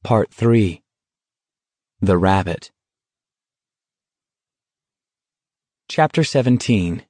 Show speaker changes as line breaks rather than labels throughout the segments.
Part 3. The Rabbit. Chapter 17.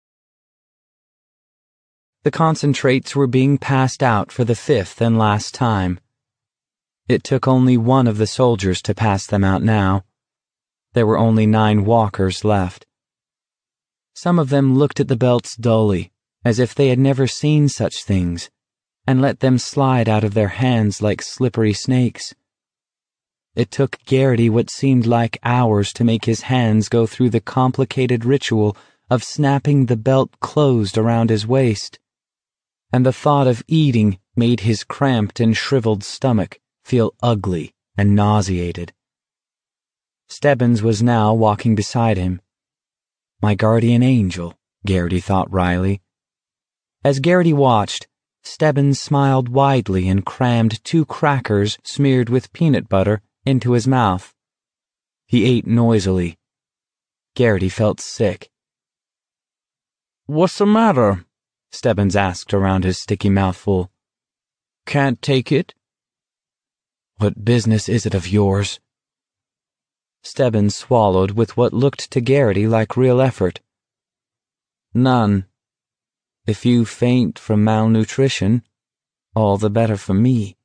The concentrates were being passed out for the fifth and last time. It took only one of the soldiers to pass them out now. There were only 9 walkers left. Some of them looked at the belts dully, as if they had never seen such things, and let them slide out of their hands like slippery snakes. It took Garrity what seemed like hours to make his hands go through the complicated ritual of snapping the belt closed around his waist, and the thought of eating made his cramped and shriveled stomach feel ugly and nauseated. Stebbins was now walking beside him. My guardian angel, Garrity thought wryly. As Garrity watched, Stebbins smiled widely and crammed 2 crackers smeared with peanut butter into his mouth. He ate noisily. Garrity felt sick.
"What's the matter?"
Stebbins asked around his sticky mouthful.
"Can't take it?"
"What business is it of yours?" Stebbins swallowed with what looked to Garrity like real effort.
"None.
If you faint from malnutrition, all the better for me."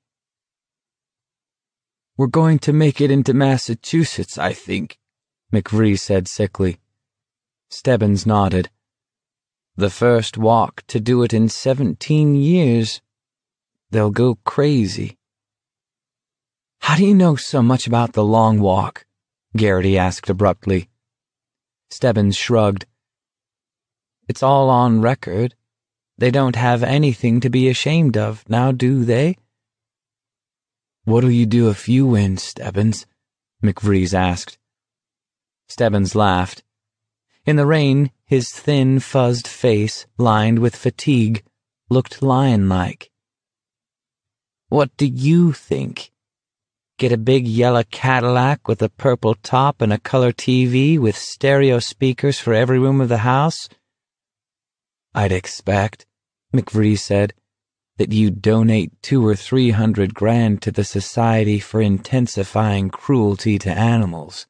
"We're going to make it into Massachusetts, I think," McVree said sickly.
Stebbins nodded.
"The first walk to do it in 17 years. They'll go crazy."
"How do you know so much about the long walk?" Garrity asked abruptly. Stebbins shrugged.
"It's all on record. They don't have anything to be ashamed of, now do they?"
"What'll you do if you win, Stebbins?" McVrees asked.
Stebbins laughed.
In the rain, his thin, fuzzed face, lined with fatigue, looked lion-like.
"What do you think? Get a big yellow Cadillac with a purple top and a color TV with stereo speakers for every room of the house?"
"I'd expect," McVree said, "that you'd donate 200 or 300 grand to the Society for Intensifying Cruelty to Animals."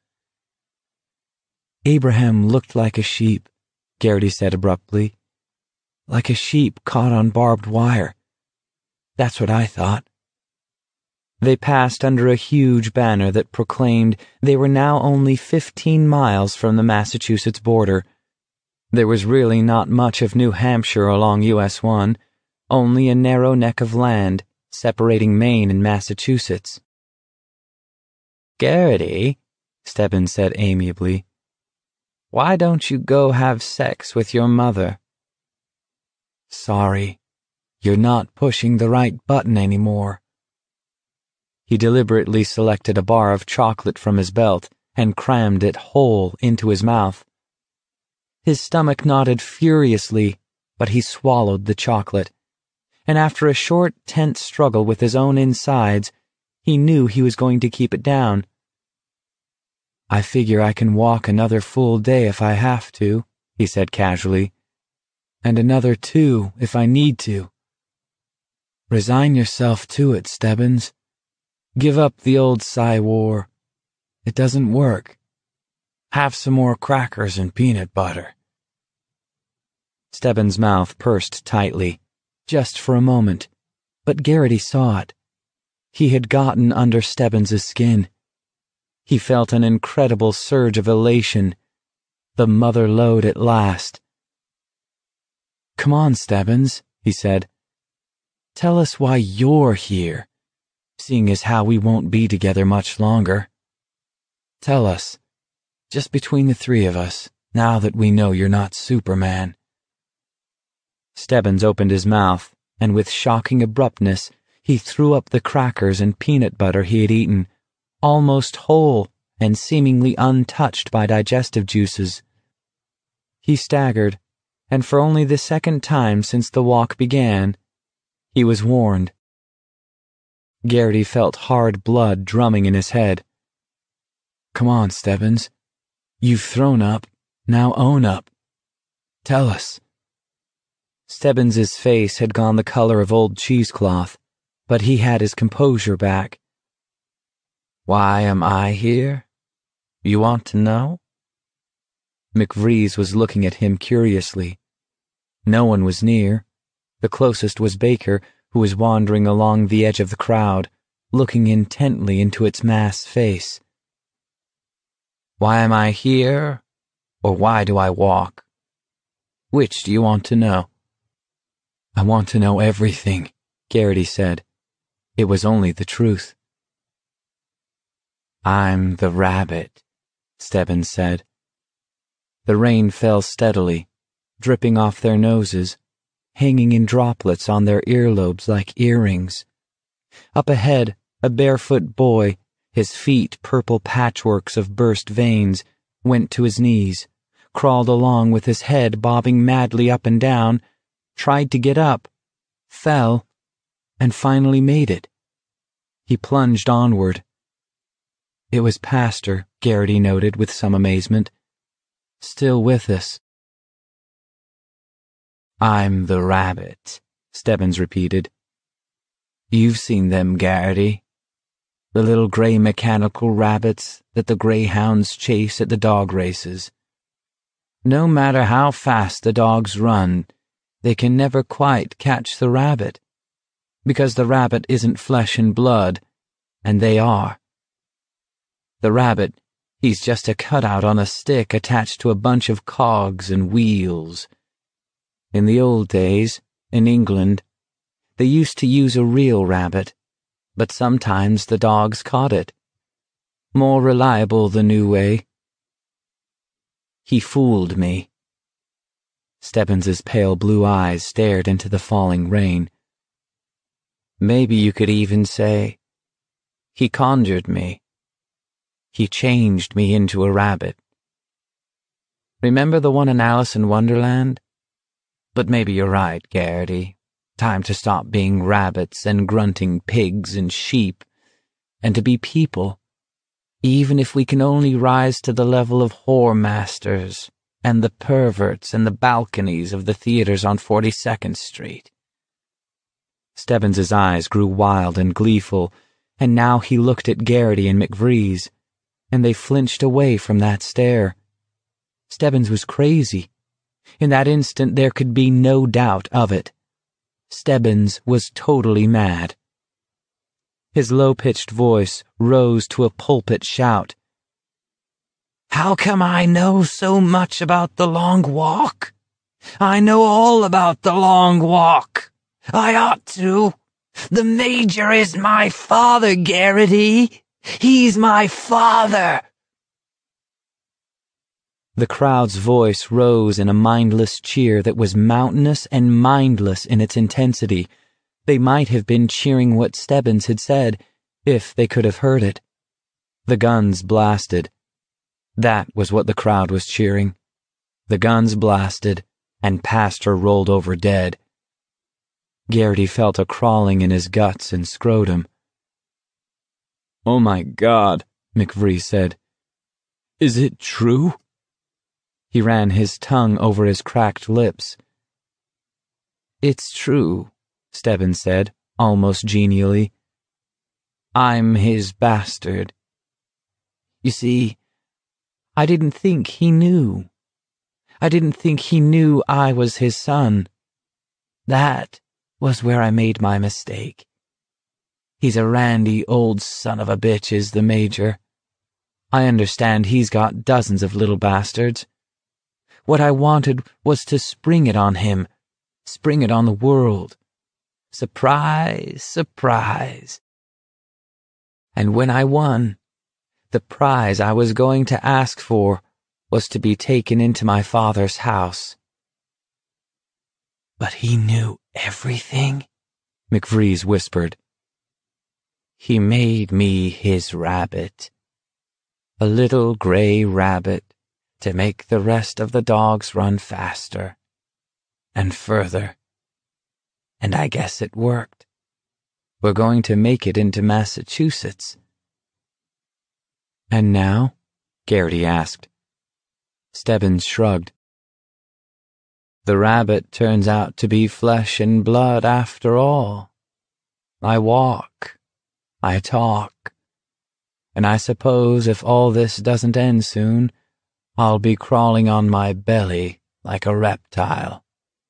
"Abraham looked like a sheep," Garrity said abruptly. "Like a sheep caught on barbed wire. That's what I thought." They passed under a huge banner that proclaimed they were now only 15 miles from the Massachusetts border. There was really not much of New Hampshire along US 1, only a narrow neck of land separating Maine and Massachusetts.
"Garrity,"
Stebbins said amiably,
"why don't you go have sex with your mother?"
"Sorry, you're not pushing the right button anymore." He deliberately selected a bar of chocolate from his belt and crammed it whole into his mouth. His stomach knotted furiously, but he swallowed the chocolate, and after a short, tense struggle with his own insides, he knew he was going to keep it down. "I figure I can walk another full day if I have to," he said casually, "and another 2 if I need to. Resign yourself to it, Stebbins. Give up the old Psy-War. It doesn't work. Have some more crackers and peanut butter." Stebbins' mouth pursed tightly, just for a moment, but Garrity saw it. He had gotten under Stebbins' skin. He felt an incredible surge of elation. The mother lode at last. "Come on, Stebbins," he said. "Tell us why you're here, seeing as how we won't be together much longer. Tell us, just between the 3 of us, now that we know you're not Superman." Stebbins opened his mouth, and with shocking abruptness, he threw up the crackers and peanut butter he had eaten, almost whole and seemingly untouched by digestive juices. He staggered, and for only the second time since the walk began, he was warned. Garrity felt hard blood drumming in his head. "Come on, Stebbins. You've thrown up, now own up. Tell us." Stebbins' face had gone the color of old cheesecloth, but he had his composure back.
Why am I here? You want to know?
McVrees was looking at him curiously. No one was near. The closest was Baker, who was wandering along the edge of the crowd, looking intently into its mass face.
Why am I here, or why do I walk? Which do you want to know?
I want to know everything, Garrity said. It was only the truth.
I'm the rabbit,
Stebbins said. The rain fell steadily, dripping off their noses, hanging in droplets on their earlobes like earrings. Up ahead, a barefoot boy, his feet purple patchworks of burst veins, went to his knees, crawled along with his head bobbing madly up and down, tried to get up, fell, and finally made it. He plunged onward. It was Pastor, Garrity noted with some amazement. Still with us.
I'm the rabbit, Stebbins repeated. You've seen them, Garrity. The little gray mechanical rabbits that the greyhounds chase at the dog races. No matter how fast the dogs run, they can never quite catch the rabbit, because the rabbit isn't flesh and blood, and they are. The rabbit, he's just a cutout on a stick attached to a bunch of cogs and wheels. In the old days, in England, they used to use a real rabbit, but sometimes the dogs caught it. More reliable the new way. He fooled me.
Stebbins's pale blue eyes stared into the falling rain.
Maybe you could even say, he conjured me. He changed me into a rabbit. Remember the one in Alice in Wonderland? But maybe you're right, Garrity. Time to stop being rabbits and grunting pigs and sheep, and to be people, even if we can only rise to the level of whoremasters and the perverts and the balconies of the theaters on 42nd Street.
Stebbins's eyes grew wild and gleeful, and now he looked at Garrity and McVrees, and they flinched away from that stare. Stebbins was crazy. In that instant there could be no doubt of it. Stebbins was totally mad. His low-pitched voice rose to a pulpit shout.
How come I know so much about the long walk? I know all about the long walk. I ought to. The Major is my father, Garrity. He's my father.
The crowd's voice rose in a mindless cheer that was mountainous and mindless in its intensity. They might have been cheering what Stebbins had said, if they could have heard it. The guns blasted. That was what the crowd was cheering. The guns blasted, and Pastor rolled over dead. Garrity felt a crawling in his guts and scrotum.
"Oh my God," McVrees said. "Is it true?"
He ran his tongue over his cracked lips.
It's true, Stebbins said, almost genially. I'm his bastard. You see, I didn't think he knew. I didn't think he knew I was his son. That was where I made my mistake. He's a randy old son of a bitch, is the Major. I understand he's got dozens of little bastards. What I wanted was to spring it on him, spring it on the world. Surprise, surprise. And when I won, the prize I was going to ask for was to be taken into my father's house. But he knew everything, McVrees whispered. He made me his rabbit. A little gray rabbit to make the rest of the dogs run faster and further. And I guess it worked. We're going to make it into Massachusetts.
And now? Garrity asked. Stebbins shrugged.
The rabbit turns out to be flesh and blood after all. I walk. I talk.
And I suppose if all this doesn't end soon, I'll be crawling on my belly like a reptile.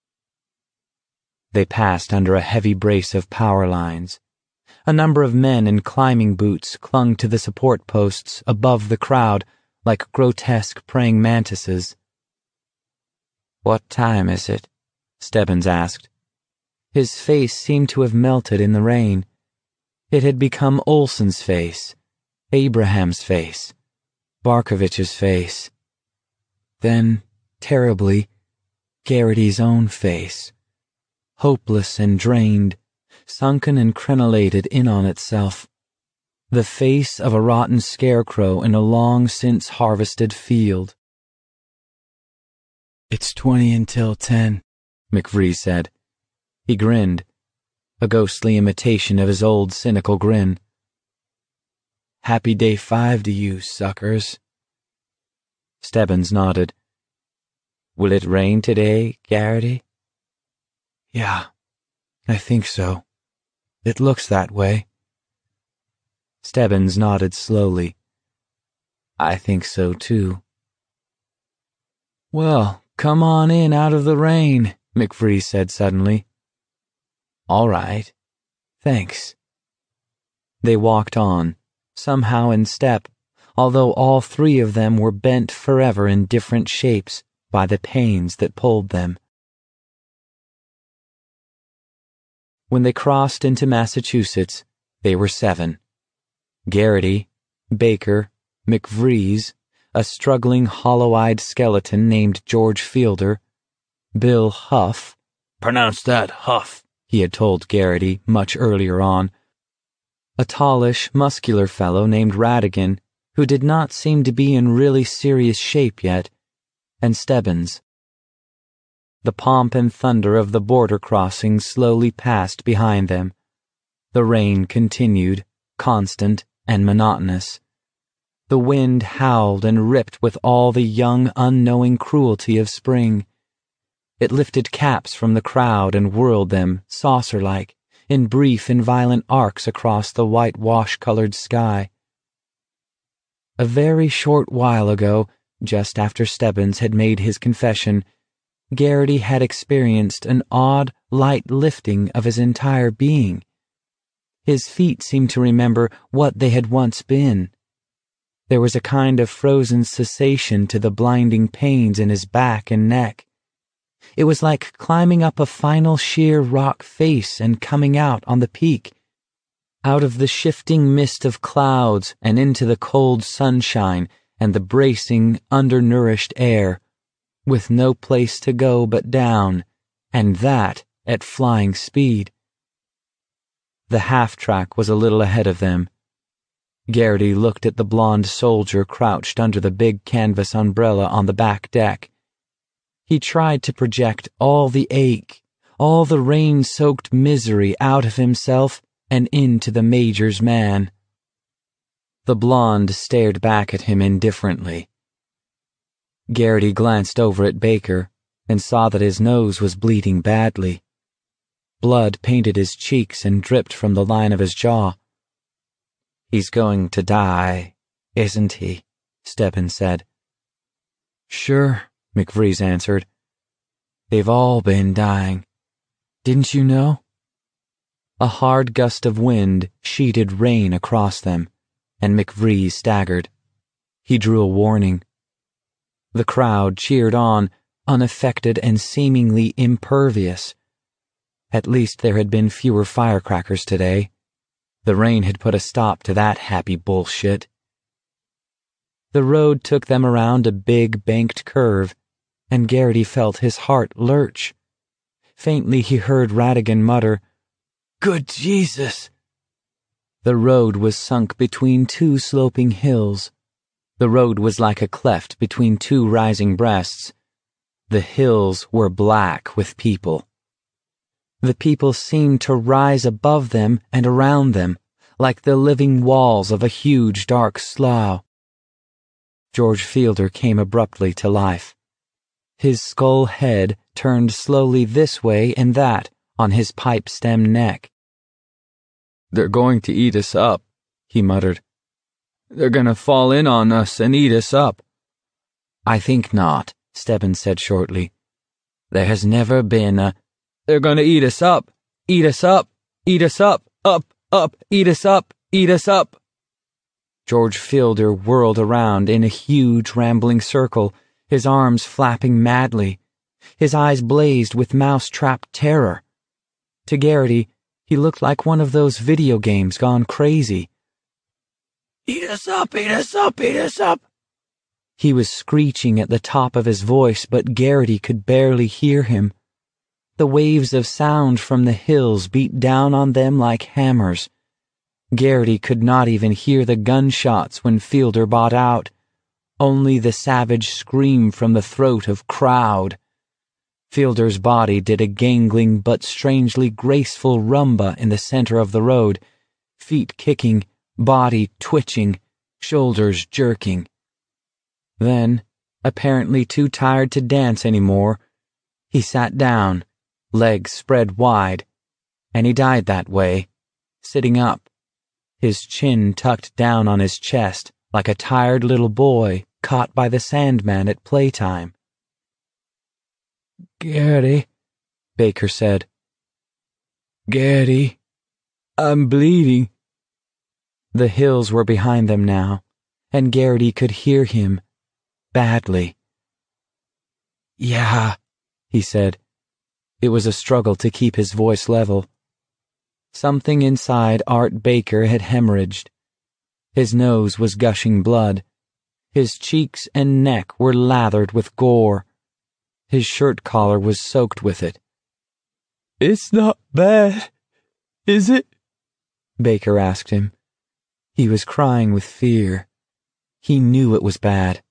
They passed under a heavy brace of power lines. A number of men in climbing boots clung to the support posts above the crowd like grotesque praying mantises. "What time is it?" Stebbins asked. His face seemed to have melted in the rain. It had become Olson's face, Abraham's face, Barkovich's face. Then, terribly, Garrity's own face, hopeless and drained, sunken and crenellated in on itself. The face of a rotten scarecrow in a long-since-harvested field. "It's 20 until 10, McVree said. He grinned, a ghostly imitation of his old cynical grin. "Happy day 5 to you, suckers." Stebbins nodded. "Will it rain today, Garrity?" "Yeah, I think so. It looks that way." Stebbins nodded slowly. "I think so, too." "Well, come on in out of the rain," McVree said suddenly. "All right. Thanks." They walked on, somehow in step, although all three of them were bent forever in different shapes by the pains that pulled them. When they crossed into Massachusetts, they were 7. Garrity, Baker, McVrees, a struggling hollow-eyed skeleton named George Fielder, Bill Huff, "Pronounce that Huff," he had told Garrity much earlier on, a tallish, muscular fellow named Radigan, who did not seem to be in really serious shape yet, and Stebbins. The pomp and thunder of the border crossing slowly passed behind them. The rain continued, constant and monotonous. The wind howled and ripped with all the young, unknowing cruelty of spring. It lifted caps from the crowd and whirled them, saucer-like, in brief and violent arcs across the white wash-colored sky. A very short while ago, just after Stebbins had made his confession, Garrity had experienced an odd, light lifting of his entire being. His feet seemed to remember what they had once been. There was a kind of frozen cessation to the blinding pains in his back and neck. It was like climbing up a final sheer rock face and coming out on the peak, out of the shifting mist of clouds and into the cold sunshine and the bracing, undernourished air, with no place to go but down, and that at flying speed. The half-track was a little ahead of them. Garrity looked at the blond soldier crouched under the big canvas umbrella on the back deck. He tried to project all the ache, all the rain-soaked misery out of himself and into the Major's man. The blonde stared back at him indifferently. Garrity glanced over at Baker and saw that his nose was bleeding badly. Blood painted his cheeks and dripped from the line of his jaw. "He's going to die, isn't he?" Stebbins said. "Sure," McVrees answered. "They've all been dying. Didn't you know?" A hard gust of wind sheeted rain across them, and McVrees staggered. He drew a warning. The crowd cheered on, unaffected and seemingly impervious. At least there had been fewer firecrackers today. The rain had put a stop to that happy bullshit. The road took them around a big banked curve, and Garrity felt his heart lurch. Faintly he heard Radigan mutter, "Good Jesus!" The road was sunk between 2 sloping hills. The road was like a cleft between 2 rising breasts. The hills were black with people. The people seemed to rise above them and around them, like the living walls of a huge dark slough. George Fielder came abruptly to life. His skull head turned slowly this way and that on his pipe-stem neck. "They're going to eat us up," he muttered.
They're gonna fall in on us and eat us up.
I think not, Stebbins said shortly. There has never been a...
They're gonna eat us up! Eat us up! Eat us up! Up! Up! Eat us up! Eat us up!
George Fielder whirled around in a huge rambling circle, his arms flapping madly. His eyes blazed with mousetrap terror. To Garrity, he looked like one of those video games gone crazy.
Eat us up! Eat us up! Eat us up!
He was screeching at the top of his voice, but Garrity could barely hear him. The waves of sound from the hills beat down on them like hammers. Garrity could not even hear the gunshots when Fielder bought out, only the savage scream from the throat of Crowd. Fielder's body did a gangling but strangely graceful rumba in the center of the road, feet kicking, body twitching, shoulders jerking. Then, apparently too tired to dance anymore, he sat down, legs spread wide, and he died that way, sitting up, his chin tucked down on his chest like a tired little boy caught by the Sandman at playtime.
Garrity, Baker said. Garrity, I'm bleeding.
The hills were behind them now, and Garrity could hear him, badly.
Yeah,
he said. It was a struggle to keep his voice level. Something inside Art Baker had hemorrhaged. His nose was gushing blood. His cheeks and neck were lathered with gore. His shirt collar was soaked with it.
It's not bad, is it?
Baker asked him. He was crying with fear. He knew it was bad.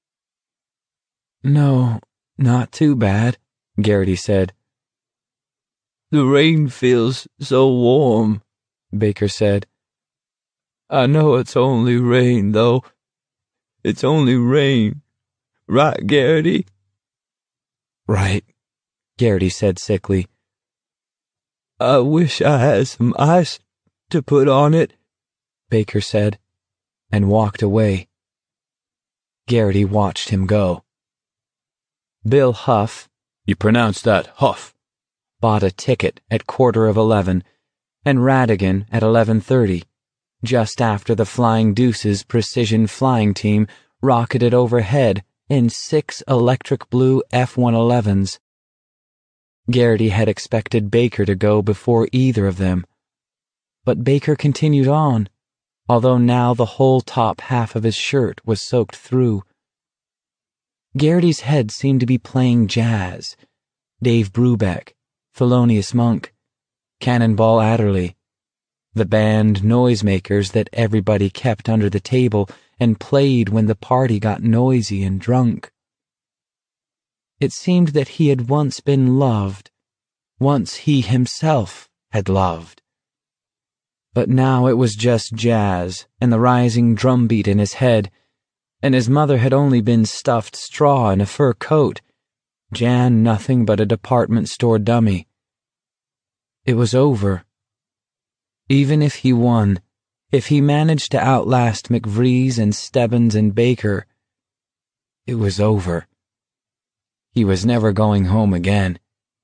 No, not too bad, Garrity said. The rain feels so warm, Baker said. I know it's only rain, though. It's only rain. Right, Garrity?
Right, Garrity said sickly.
I wish I had some ice to put on it,
Baker said, and walked away. Garrity watched him go. Bill Huff,
you pronounce that Huff,
bought a ticket at 11:15, and Radigan at 11:30, just after the Flying Deuces precision flying team rocketed overhead in 6 electric blue F-111s. Garrity had expected Baker to go before either of them. But Baker continued on, although now the whole top half of his shirt was soaked through. Garrity's head seemed to be playing jazz. Dave Brubeck, Thelonious Monk, Cannonball Adderley, the band noisemakers that everybody kept under the table and played when the party got noisy and drunk. It seemed that he had once been loved, once he himself had loved. But now it was just jazz and the rising drumbeat in his head, and his mother had only been stuffed straw in a fur coat, Jan nothing but a department store dummy. It was over. Even if he won, if he managed to outlast McVries and Stebbins and Baker, it was over. He was never going home again.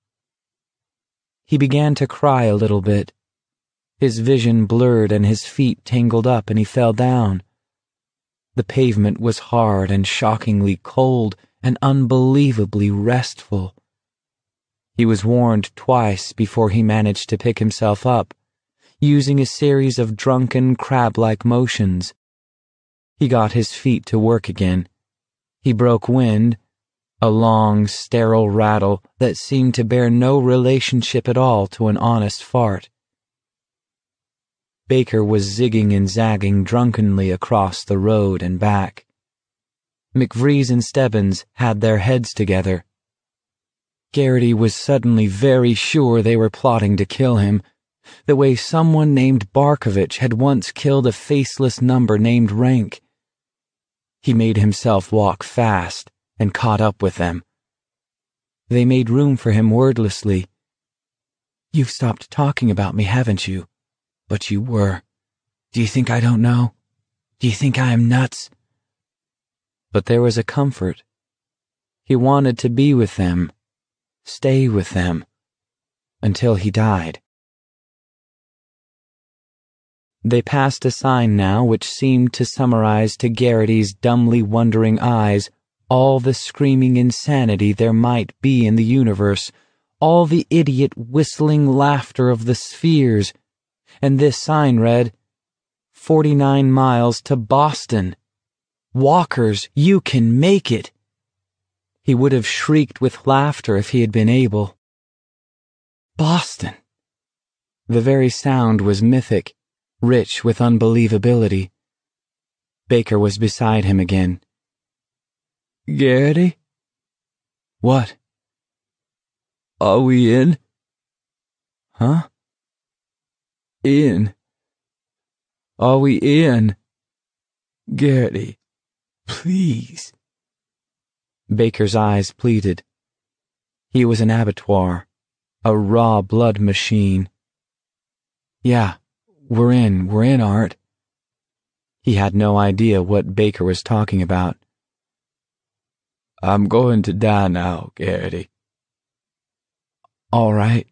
He began to cry a little bit. His vision blurred and his feet tangled up and he fell down. The pavement was hard and shockingly cold and unbelievably restful. He was warned twice before he managed to pick himself up, using a series of drunken crab-like motions. He got his feet to work again. He broke wind, a long, sterile rattle that seemed to bear no relationship at all to an honest fart. Baker was zigging and zagging drunkenly across the road and back. McVries and Stebbins had their heads together. Garrity was suddenly very sure they were plotting to kill him, the way someone named Barkovich had once killed a faceless number named Rank. He made himself walk fast and caught up with them. They made room for him wordlessly. "You've stopped talking about me, haven't you? But you were. Do you think I don't know? Do you think I am nuts?
But there was a comfort. He wanted to be with them, stay with them, until he died. They passed a sign now which seemed to summarize to Garrity's dumbly wondering eyes all the screaming insanity there might be in the universe, all the idiot whistling laughter of the spheres, and this sign read, 49 miles to Boston. Walkers, you can make it. He would have shrieked with laughter if he had been able. Boston. The very sound was mythic, rich with unbelievability. Baker was beside him again.
Garrity?
What?
Are we in?
Huh?
In. Are we in? Garrity, please.
Baker's eyes pleaded. He was an abattoir, a raw blood machine. Yeah, we're in, Art. He had no idea what Baker was talking about.
I'm going to die now, Garrity.
All right.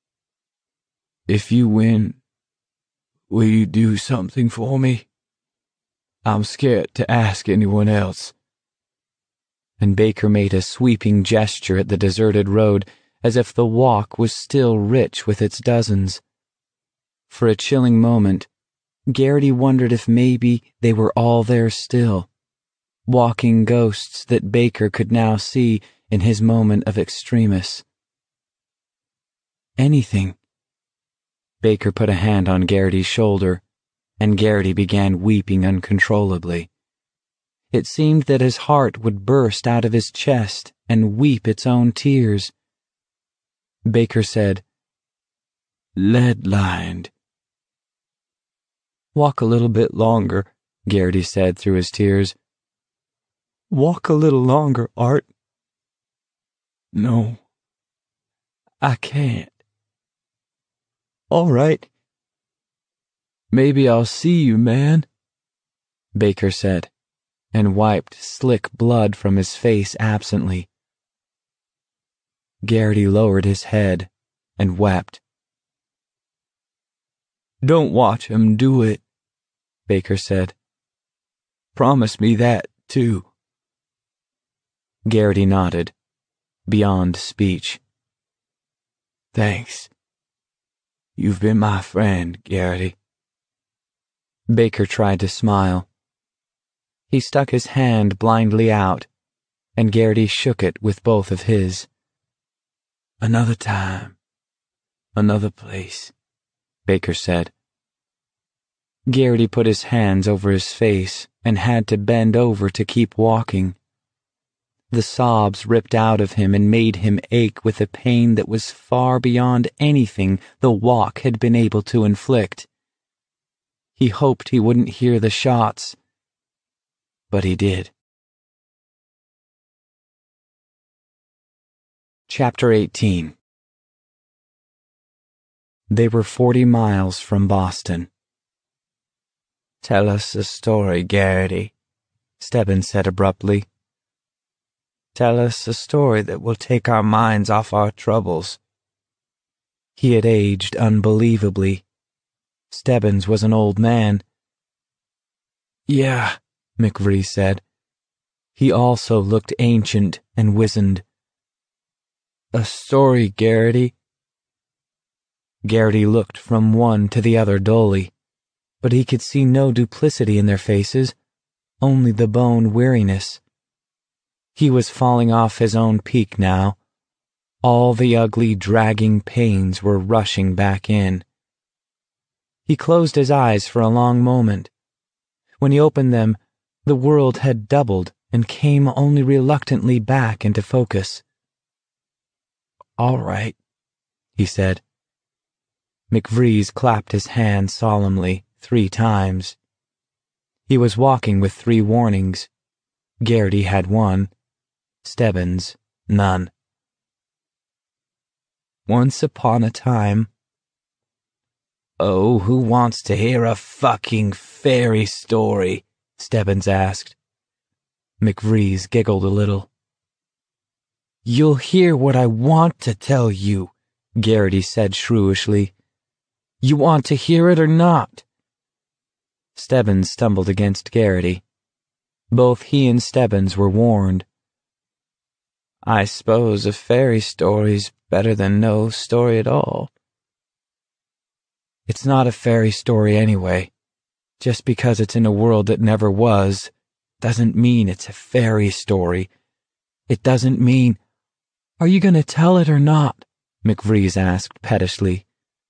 If you win, will you do something for me? I'm scared to ask anyone else.
And Baker made a sweeping gesture at the deserted road, as if the walk was still rich with its dozens. For a chilling moment, Garrity wondered if maybe they were all there still, walking ghosts that Baker could now see in his moment of extremis. Anything. Baker put a hand on Garrity's shoulder, and Garrity began weeping uncontrollably. It seemed that his heart would burst out of his chest and weep its own tears. Baker said,
Lead-lined.
Walk a little bit longer, Garrity said through his tears. Walk a little longer, Art.
No, I can't.
All right.
Maybe I'll see you, man,
Baker said, and wiped slick blood from his face absently. Garrity lowered his head and wept.
Don't watch him do it,
Baker said.
Promise me that, too.
Garrity nodded, beyond speech.
Thanks. You've been my friend, Garrity.
Baker tried to smile. He stuck his hand blindly out, and Garrity shook it with both of his.
Another time, another place,
Baker said. Garrity put his hands over his face and had to bend over to keep walking. The sobs ripped out of him and made him ache with a pain that was far beyond anything the walk had been able to inflict. He hoped he wouldn't hear the shots, but he did. Chapter 18. They were 40 miles from Boston.
Tell us a story, Garrity,
Stebbins said abruptly.
Tell us a story that will take our minds off our troubles.
He had aged unbelievably. Stebbins was an old man.
Yeah,
McVree said. He also looked ancient and wizened.
A story, Garrity.
Garrity looked from one to the other dully, but he could see no duplicity in their faces, only the bone weariness. He was falling off his own peak now. All the ugly, dragging pains were rushing back in. He closed his eyes for a long moment. When he opened them, the world had doubled and came only reluctantly back into focus.
All right,
he said. McVrees clapped his hand solemnly 3 times. He was walking with 3 warnings. Garrity had 1. Stebbins, none. Once upon a time.
Oh, who wants to hear a fucking fairy story?
Stebbins asked. McVrees giggled a little. You'll hear what I want to tell you, Garrity said shrewishly. You want to hear it or not? Stebbins stumbled against Garrity. Both he and Stebbins were warned. I suppose a fairy story's better than no story at all. It's not a fairy story anyway. Just because it's in a world that never was, doesn't mean it's a fairy story. It doesn't mean... Are you going to tell it or not? McVrees asked pettishly.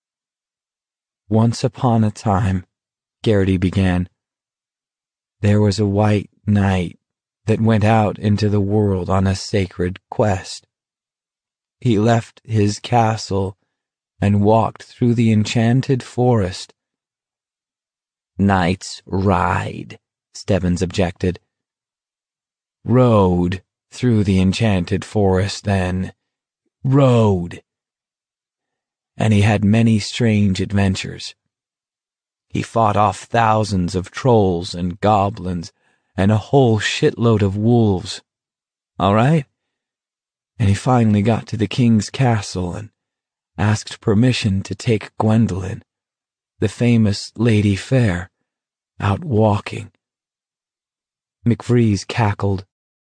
Once upon a time, Garrity began, there was a white knight that went out into the world on a sacred quest. He left his castle and walked through the enchanted forest. Knights ride, Stebbins objected. Rode through the enchanted forest, then. Rode. And he had many strange adventures. He fought off thousands of trolls and goblins and a whole shitload of wolves. All right? And he finally got to the king's castle and asked permission to take Gwendolyn, the famous Lady Fair, out walking. McVrees cackled.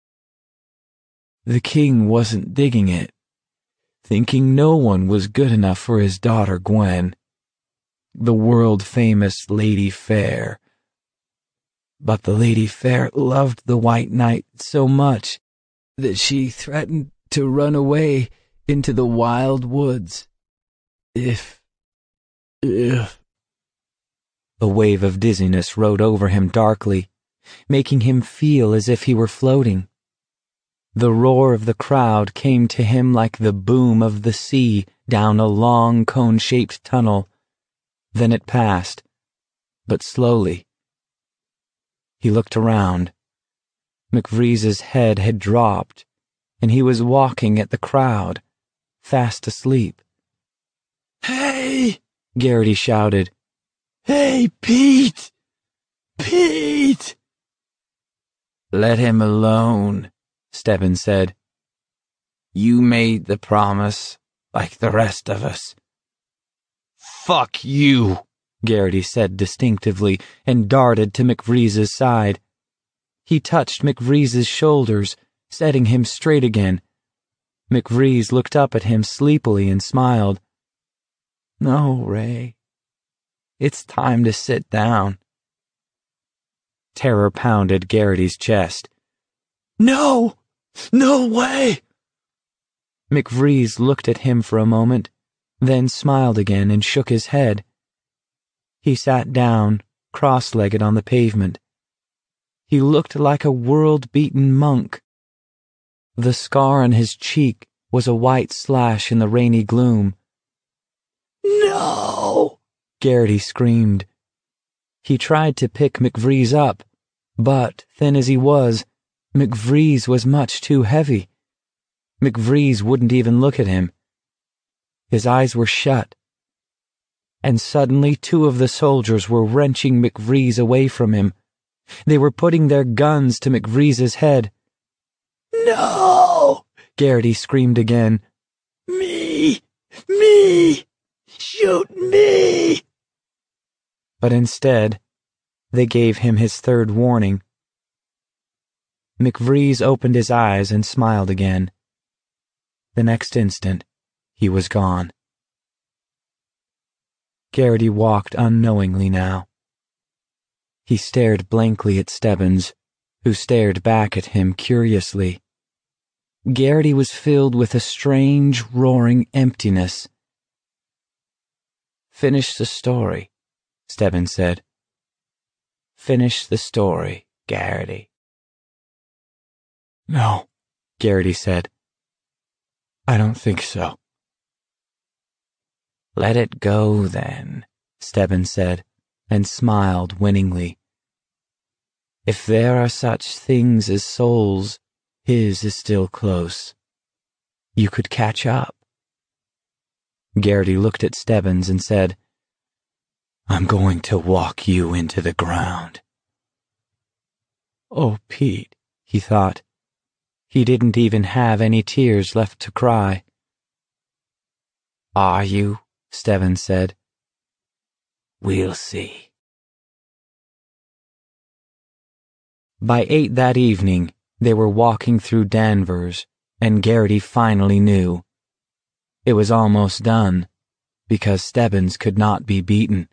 The king wasn't digging it, thinking no one was good enough for his daughter Gwen, the world-famous Lady Fair. But the Lady Fair loved the White Knight so much that she threatened to run away into the wild woods. If... A wave of dizziness rode over him darkly, making him feel as if he were floating. The roar of the crowd came to him like the boom of the sea down a long cone-shaped tunnel. Then it passed, but slowly. He looked around. McVrees's head had dropped, and he was walking at the crowd, fast asleep. Hey! Garrity shouted. Hey, Pete! Pete! Let him alone, Stebbins said. You made the promise, like the rest of us. Fuck you, Garrity said distinctively, and darted to McVrees's side. He touched McVrees's shoulders, setting him straight again. McVrees looked up at him sleepily and smiled. No, Ray. It's time to sit down. Terror pounded Garrity's chest. No! No way! McVrees looked at him for a moment, then smiled again and shook his head. He sat down, cross-legged on the pavement. He looked like a world-beaten monk. The scar on his cheek was a white slash in the rainy gloom. No! Garrity screamed. He tried to pick McVrees up, but, thin as he was, McVrees was much too heavy. McVrees wouldn't even look at him. His eyes were shut. And suddenly 2 of the soldiers were wrenching McVrees away from him. They were putting their guns to McVrees's head. No! Garrity screamed again. Me! Me! Shoot me! But instead, they gave him his third warning. McVrees opened his eyes and smiled again. The next instant, he was gone. Garrity walked unknowingly now. He stared blankly at Stebbins, who stared back at him curiously. Garrity was filled with a strange, roaring emptiness. Finish the story, Stebbins said. Finish the story, Garrity. No, Garrity said. I don't think so. Let it go, then, Stebbins said, and smiled winningly. If there are such things as souls, his is still close. You could catch up. Garrity looked at Stebbins and said, I'm going to walk you into the ground.
Oh, Pete, he thought. He didn't even have any tears left to cry.
Are you? Stebbins said.
We'll see.
By 8 that evening, they were walking through Danvers, and Garrity finally knew. It was almost done, because Stebbins could not be beaten.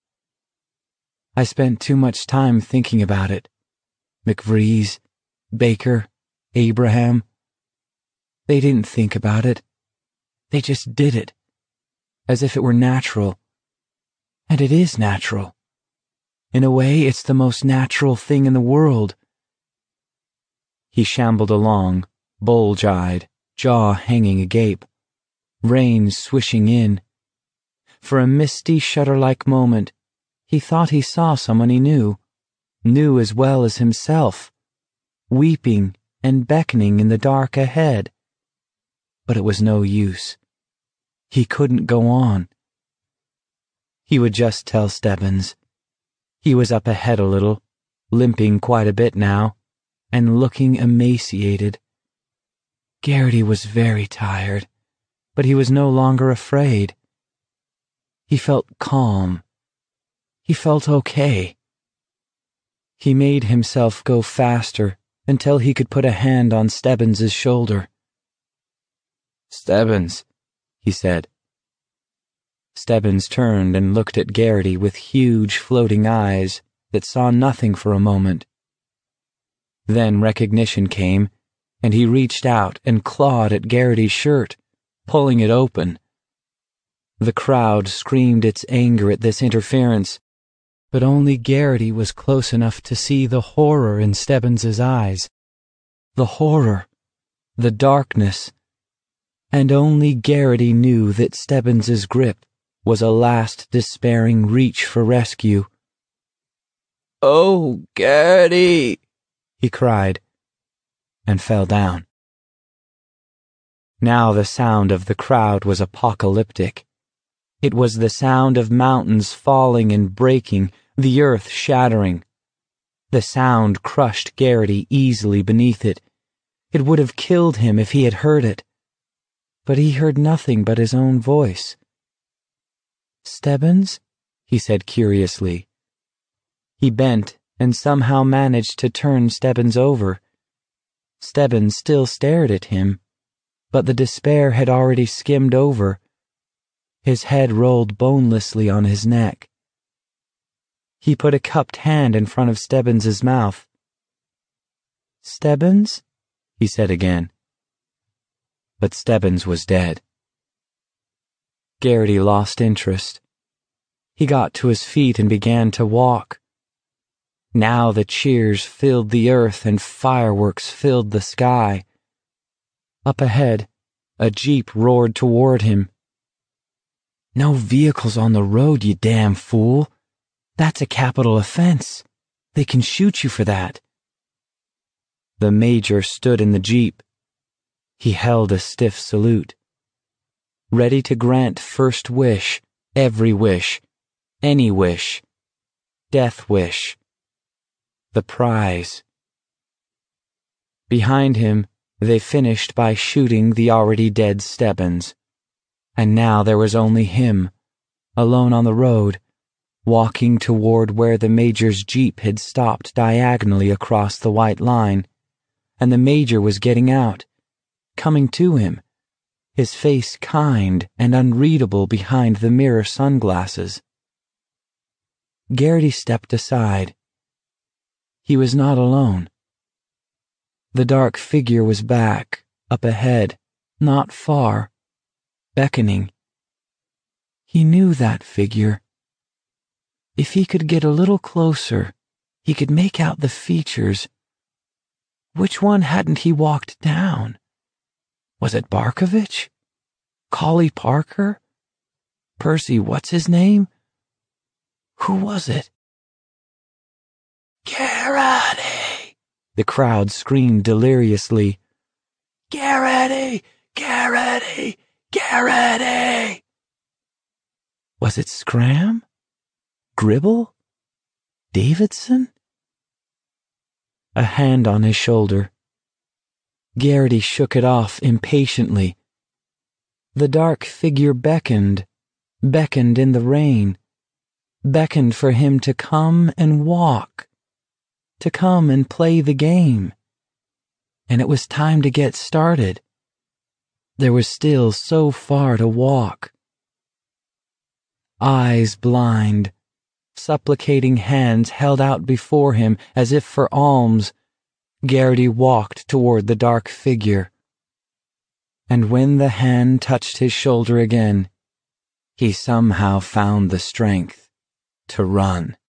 I spent too much time thinking about it. McVrees, Baker, Abraham. They didn't think about it. They just did it, as if it were natural. And it is natural. In a way, it's the most natural thing in the world.
He shambled along, bulge-eyed, jaw hanging agape, rain swishing in. For a misty, shutter-like moment, he thought he saw someone he knew as well as himself, weeping and beckoning in the dark ahead. But it was no use. He couldn't go on. He would just tell Stebbins. He was up ahead a little, limping quite a bit now, and looking emaciated. Garrity was very tired, but he was no longer afraid. He felt calm. He felt okay. He made himself go faster until he could put a hand on Stebbins's shoulder.
Stebbins, he said.
Stebbins turned and looked at Garrity with huge floating eyes that saw nothing for a moment. Then recognition came, and he reached out and clawed at Garrity's shirt, pulling it open. The crowd screamed its anger at this interference, but only Garrity was close enough to see the horror in Stebbins's eyes. The horror, the darkness, and only Garrity knew that Stebbins's grip was a last despairing reach for rescue.
"Oh, Garrity!"
he cried, and fell down. Now the sound of the crowd was apocalyptic. It was the sound of mountains falling and breaking, the earth shattering. The sound crushed Garrity easily beneath it. It would have killed him if he had heard it. But he heard nothing but his own voice. "Stebbins?" he said curiously. He bent and somehow managed to turn Stebbins over. Stebbins still stared at him, but the despair had already skimmed over. His head rolled bonelessly on his neck. He put a cupped hand in front of Stebbins's mouth. "Stebbins?" he said again. But Stebbins was dead. Garrity lost interest. He got to his feet and began to walk. Now the cheers filled the earth and fireworks filled the sky. Up ahead, a jeep roared toward him. "No vehicles on the road, you damn fool. That's a capital offense. They can shoot you for that." The major stood in the jeep. He held a stiff salute, ready to grant first wish, every wish, any wish, death wish, the prize. Behind him, they finished by shooting the already dead Stebbins, and now there was only him, alone on the road, walking toward where the major's jeep had stopped diagonally across the white line, and the major was getting out, coming to him, his face kind and unreadable behind the mirror sunglasses. Garrity stepped aside. He was not alone. The dark figure was back, up ahead, not far, beckoning. He knew that figure. If he could get a little closer, he could make out the features. Which one hadn't he walked down? Was it Barkovich? Collie Parker? Percy what's-his-name? Who was it? "Garrity!" the crowd screamed deliriously. "Garrity! Garrity! Garrity!" Was it Scram? Gribble? Davidson?
a hand on his shoulder. Garrity shook it off impatiently. The dark figure beckoned in the rain, beckoned for him to come and walk, to come and play the game. And it was time to get started. There was still so far to walk. Eyes blind, supplicating hands held out before him as if for alms, Garrity walked toward the dark figure. And when the hand touched his shoulder again, he somehow found the strength to run.